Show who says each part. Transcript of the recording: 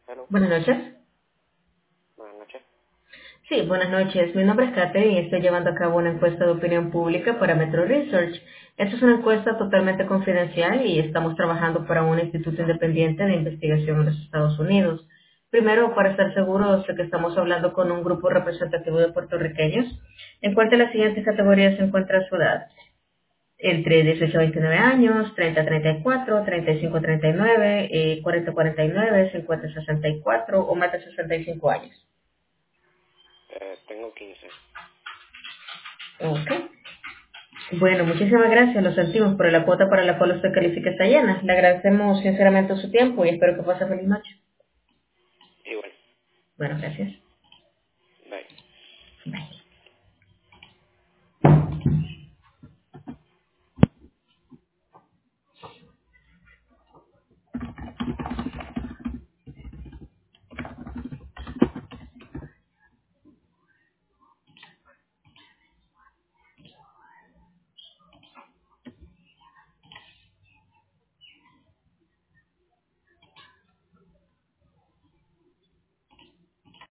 Speaker 1: Hello,
Speaker 2: Buenas noches.
Speaker 1: buenas noches.
Speaker 2: Sí, buenas noches. Mi nombre es Kate y estoy llevando a cabo una encuesta de opinión pública para Metro Research. Esta es una encuesta totalmente confidencial y estamos trabajando para un instituto independiente de investigación en los Estados Unidos. Primero, para estar seguros de que estamos hablando con un grupo representativo de puertorriqueños, ¿en cuál de las siguientes categorías se encuentra su edad? Entre 18 a 29 años, 30 a 34, 35 a 39, 40 a 49, 50 a 64 o más de 65 años.
Speaker 1: Tengo 15.
Speaker 2: Ok. Bueno, muchísimas gracias. Lo sentimos, pero la cuota para la cual usted califica está llena. Le agradecemos sinceramente su tiempo y espero que pase feliz noche.
Speaker 1: Igual.
Speaker 2: Bueno, gracias.
Speaker 1: Bye.
Speaker 2: Bye.